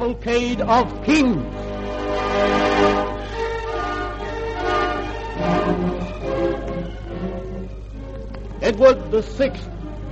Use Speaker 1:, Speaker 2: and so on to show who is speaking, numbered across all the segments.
Speaker 1: Cavalcade of Kings. Edward the Sixth.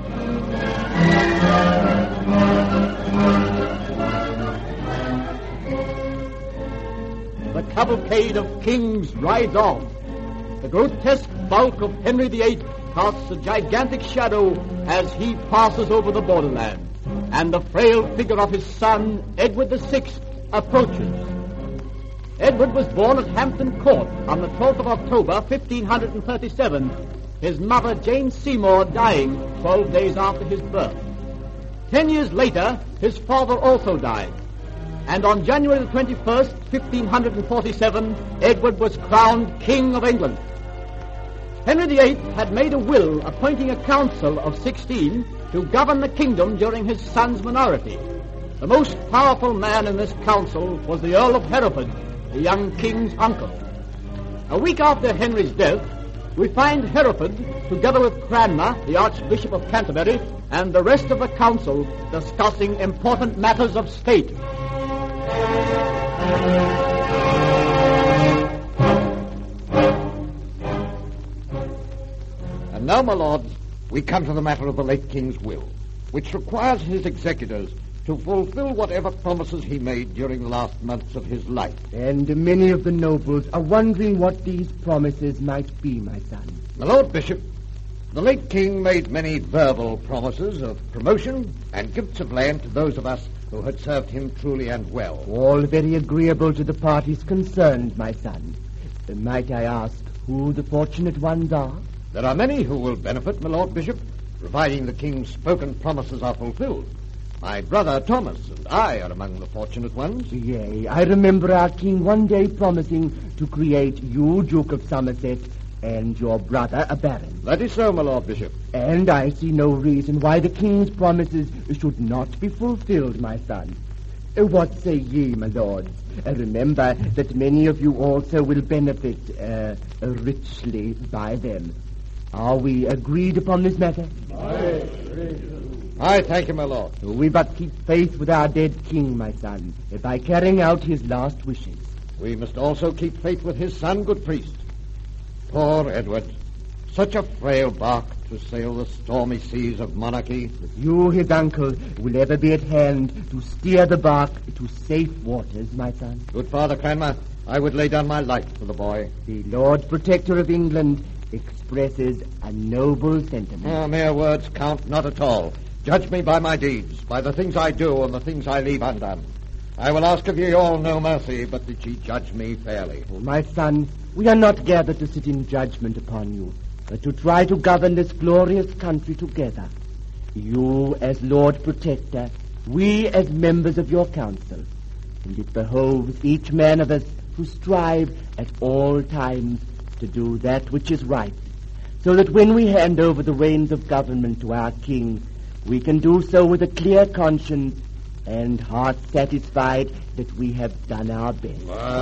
Speaker 1: The cavalcade of kings rides on. The grotesque bulk of Henry VIII casts a gigantic shadow as he passes over the borderland, and the frail figure of his son, Edward VI, approaches. Edward was born at Hampton Court on the 12th of October, 1537, his mother, Jane Seymour, dying 12 days after his birth. 10 years later, his father also died, and on January the 21st, 1547, Edward was crowned King of England. Henry VIII had made a will appointing a council of 16 to govern the kingdom during his son's minority. The most powerful man in this council was the Earl of Hereford, the young king's uncle. A week after Henry's death, we find Hereford, together with Cranmer, the Archbishop of Canterbury, and the rest of the council discussing important matters of state.
Speaker 2: And now, my lords, we come to the matter of the late king's will, which requires his executors to fulfill whatever promises he made during the last months of his life.
Speaker 3: And many of the nobles are wondering what these promises might be, my son.
Speaker 2: My Lord Bishop, the late king made many verbal promises of promotion and gifts of land to those of us who had served him truly and well.
Speaker 3: All very agreeable to the parties concerned, my son. Might I ask who the fortunate ones are?
Speaker 2: There are many who will benefit, my Lord Bishop, providing the king's spoken promises are fulfilled. My brother Thomas and I are among the fortunate ones.
Speaker 3: Yea, I remember our king one day promising to create you Duke of Somerset and your brother a baron.
Speaker 2: That is so, my Lord Bishop.
Speaker 3: And I see no reason why the king's promises should not be fulfilled, my son. What say ye, my lords? Remember that many of you also will benefit richly by them. Are we agreed upon this matter?
Speaker 2: I thank you, my lord.
Speaker 3: We but keep faith with our dead king, my son, by carrying out his last wishes.
Speaker 2: We must also keep faith with his son, good priest. Poor Edward, such a frail bark to sail the stormy seas of monarchy.
Speaker 3: You, his uncle, will ever be at hand to steer the bark to safe waters, my son.
Speaker 2: Good Father Cranmer, I would lay down my life for the boy.
Speaker 3: The Lord Protector of England expresses a noble sentiment.
Speaker 2: Mere words count not at all. Judge me by my deeds, by the things I do and the things I leave undone. I will ask of ye all no mercy, but that ye judge me fairly.
Speaker 3: Oh, my son, we are not gathered to sit in judgment upon you, but to try to govern this glorious country together. You as Lord Protector, we as members of your council. And it behoves each man of us to strive at all times to do that which is right, so that when we hand over the reins of government to our king, we can do so with a clear conscience and heart satisfied that we have done our best.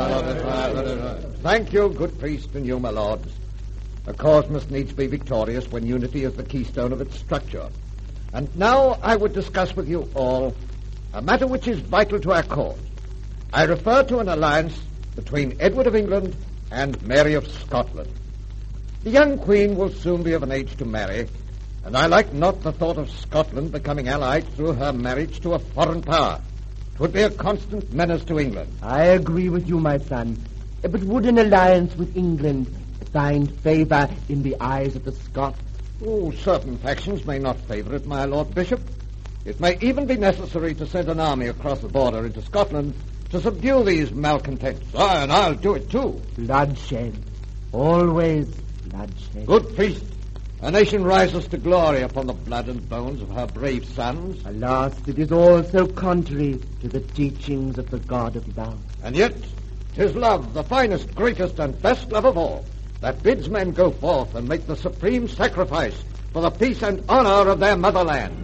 Speaker 2: Thank you, good priest, and you, my lords. A cause must needs be victorious when unity is the keystone of its structure. And now I would discuss with you all a matter which is vital to our cause. I refer to an alliance between Edward of England and Mary of Scotland. The young queen will soon be of an age to marry, and I like not the thought of Scotland becoming allied through her marriage to a foreign power. It would be a constant menace to England.
Speaker 3: I agree with you, my son. But would an alliance with England find favor in the eyes of the Scots?
Speaker 2: Oh, certain factions may not favor it, my Lord Bishop. It may even be necessary to send an army across the border into Scotland to subdue these malcontents. And I'll do it too.
Speaker 3: Bloodshed. Always bloodshed.
Speaker 2: Good priest, a nation rises to glory upon the blood and bones of her brave sons.
Speaker 3: Alas, it is also contrary to the teachings of the God of love.
Speaker 2: And yet, 'tis love, the finest, greatest, and best love of all, that bids men go forth and make the supreme sacrifice for the peace and honor of their motherland.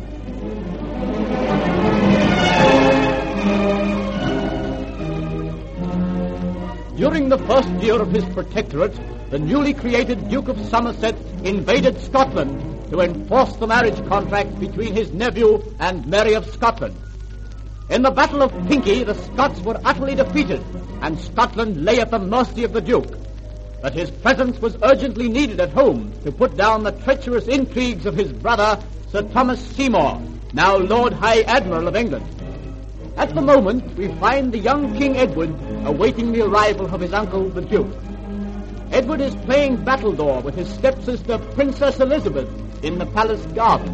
Speaker 1: During the first year of his protectorate, the newly created Duke of Somerset invaded Scotland to enforce the marriage contract between his nephew and Mary of Scotland. In the Battle of Pinkie, the Scots were utterly defeated, and Scotland lay at the mercy of the Duke. But his presence was urgently needed at home to put down the treacherous intrigues of his brother, Sir Thomas Seymour, now Lord High Admiral of England. At the moment, we find the young King Edward awaiting the arrival of his uncle, the Duke. Edward is playing battledore with his stepsister, Princess Elizabeth, in the palace garden.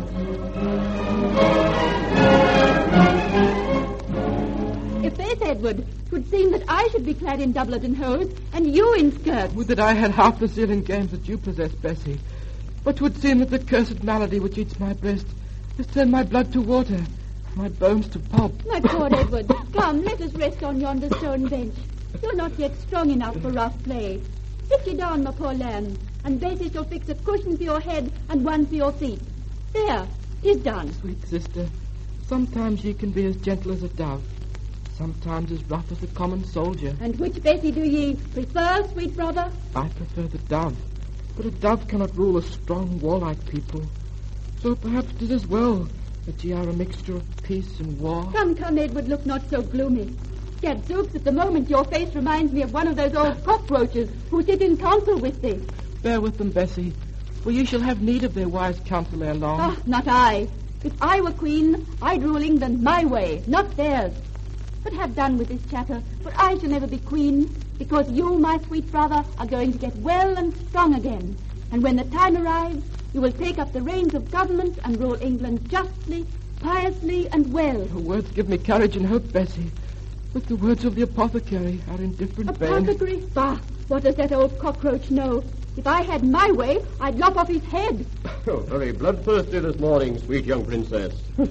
Speaker 4: If there's Edward, 'twould seem that I should be clad in doublet and hose, and you in skirts.
Speaker 3: Would that I had half the sealing games that you possess, Bessie. But 'twould seem that the cursed malady which eats my breast has turned my blood to water, my bones to pulp.
Speaker 4: My poor Edward, come, let us rest on yonder stone bench. You're not yet strong enough for rough play. Sit ye down, my poor lamb, and Bessie shall fix a cushion for your head and one for your feet. There, 'tis done.
Speaker 3: Sweet sister, sometimes ye can be as gentle as a dove, sometimes as rough as a common soldier.
Speaker 4: And which Bessie do ye prefer, sweet brother?
Speaker 3: I prefer the dove, but a dove cannot rule a strong, warlike people. So perhaps 'tis as well that ye are a mixture of peace and war.
Speaker 4: Come, Edward, look not so gloomy. Gadzooks, at the moment your face reminds me of one of those old cockroaches who sit in council with thee.
Speaker 3: Bear with them, Bessie, for ye shall have need of their wise counsel ere long.
Speaker 4: Ah, not I. If I were queen, I'd rule England my way, not theirs. But have done with this chatter, for I shall never be queen, because you, my sweet brother, are going to get well and strong again. And when the time arrives, you will take up the reins of government and rule England justly, piously, and well.
Speaker 3: Your words give me courage and hope, Bessie. But the words of the apothecary are in different vein.
Speaker 4: Apothecary? Bah! What does that old cockroach know? If I had my way, I'd lop off his head.
Speaker 5: Oh, very bloodthirsty this morning, sweet young princess.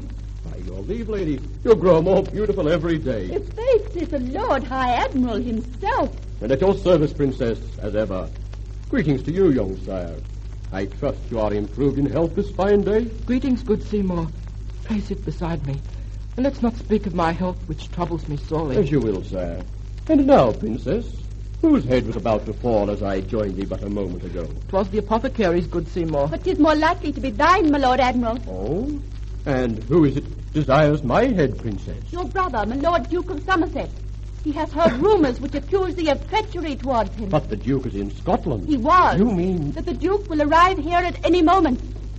Speaker 5: By your leave, lady, you grow more beautiful every day.
Speaker 4: If faith, 'tis the Lord High Admiral himself.
Speaker 5: And at your service, princess, as ever. Greetings to you, young sire. I trust you are improved in health this fine day.
Speaker 3: Greetings, good Seymour. Pray sit beside me. And let's not speak of my health, which troubles me sorely.
Speaker 5: As you will, sire. And now, princess, whose head was about to fall as I joined thee but a moment ago?
Speaker 3: 'Twas the apothecary's, good Seymour.
Speaker 4: But 'tis more likely to be thine, my Lord Admiral.
Speaker 5: Oh? And who is it desires my head, princess?
Speaker 4: Your brother, my Lord Duke of Somerset. He has heard rumors which accuse thee of treachery towards him.
Speaker 5: But the Duke is in Scotland.
Speaker 4: He was.
Speaker 5: You mean...
Speaker 4: That the Duke will arrive here at any moment.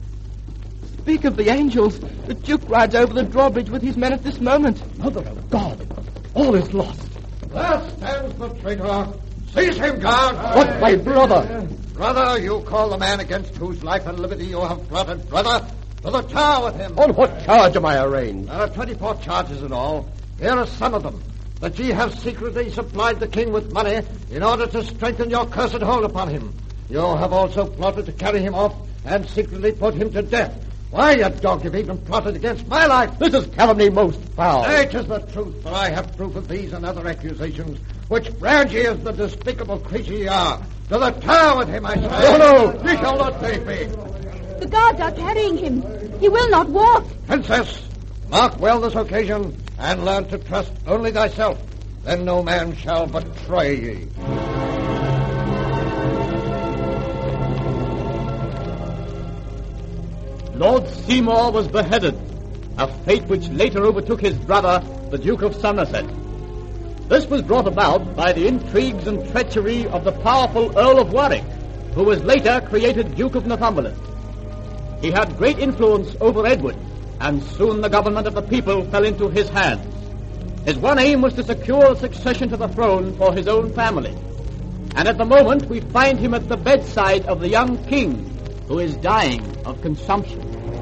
Speaker 3: Speak of the angels. The Duke rides over the drawbridge with his men at this moment.
Speaker 5: Mother of God! All is lost.
Speaker 2: There stands the traitor. Seize him, guard.
Speaker 5: What, my brother?
Speaker 2: Brother, you call the man against whose life and liberty you have plotted, brother. To the tower with him.
Speaker 5: On what charge am I arraigned?
Speaker 2: There are 24 charges in all. Here are some of them. That ye have secretly supplied the king with money in order to strengthen your cursed hold upon him. You have also plotted to carry him off and secretly put him to death. Why, you dog, you've even plotted against my life.
Speaker 5: This is calumny most foul.
Speaker 2: It is the truth, for I have proof of these and other accusations, which brand ye as the despicable creature ye are. To the tower with him, I say.
Speaker 5: No,
Speaker 2: Ye shall not take me.
Speaker 4: The guards are carrying him. He will not walk.
Speaker 2: Princess, mark well this occasion, and learn to trust only thyself. Then no man shall betray ye.
Speaker 1: Lord Seymour was beheaded, a fate which later overtook his brother, the Duke of Somerset. This was brought about by the intrigues and treachery of the powerful Earl of Warwick, who was later created Duke of Northumberland. He had great influence over Edward, and soon the government of the people fell into his hands. His one aim was to secure a succession to the throne for his own family. And at the moment we find him at the bedside of the young king, who is dying of consumption.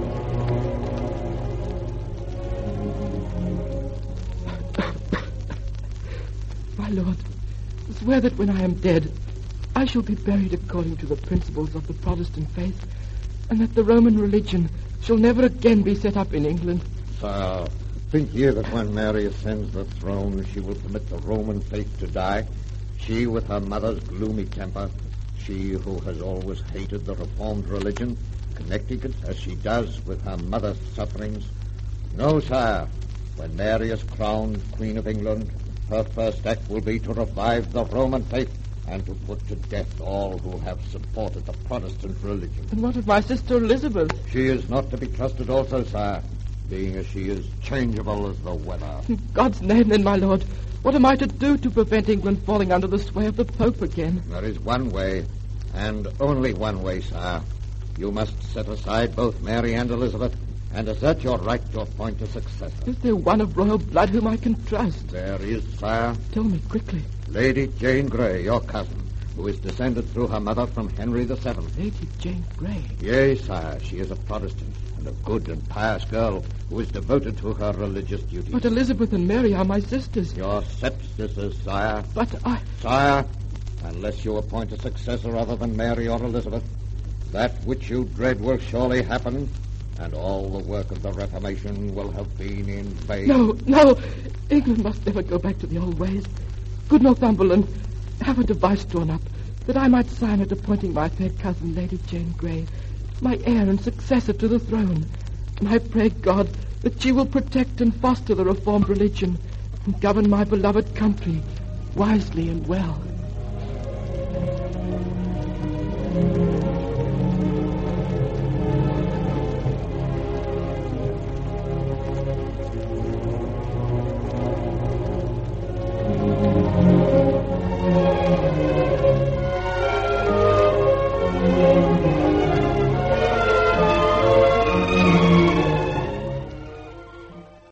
Speaker 3: My lord, swear that when I am dead, I shall be buried according to the principles of the Protestant faith, and that the Roman religion shall never again be set up in England.
Speaker 2: Sir, think ye that when Mary ascends the throne, she will permit the Roman faith to die? She with her mother's gloomy temper, she who has always hated the Reformed religion, connecting it, as she does, with her mother's sufferings? No, sire. When Mary is crowned Queen of England, her first act will be to revive the Roman faith and to put to death all who have supported the Protestant religion.
Speaker 3: And what of my sister Elizabeth?
Speaker 2: She is not to be trusted also, sire. being as she is changeable as the weather.
Speaker 6: In God's name, then, my lord, what am I to do to prevent England falling under the sway of the Pope again?
Speaker 2: There is one way, and only one way, sire. You must set aside both Mary and Elizabeth and assert your right to appoint a successor.
Speaker 6: Is there one of royal blood whom I can trust?
Speaker 2: There is, sire.
Speaker 6: Tell me quickly.
Speaker 2: Lady Jane Grey, your cousin, who is descended through her mother from Henry VII.
Speaker 6: Lady Jane Grey.
Speaker 2: Yea, sire, she is a Protestant and a good and pious girl who is devoted to her religious duties.
Speaker 6: But Elizabeth and Mary are my sisters.
Speaker 2: Your stepsisters, sire.
Speaker 6: But I...
Speaker 2: Sire, unless you appoint a successor other than Mary or Elizabeth, that which you dread will surely happen, and all the work of the Reformation will have been in vain.
Speaker 6: No. England must never go back to the old ways. Good Northumberland, have a device drawn up that I might sign it appointing my fair cousin, Lady Jane Grey, my heir and successor to the throne. And I pray God that she will protect and foster the Reformed religion and govern my beloved country wisely and well.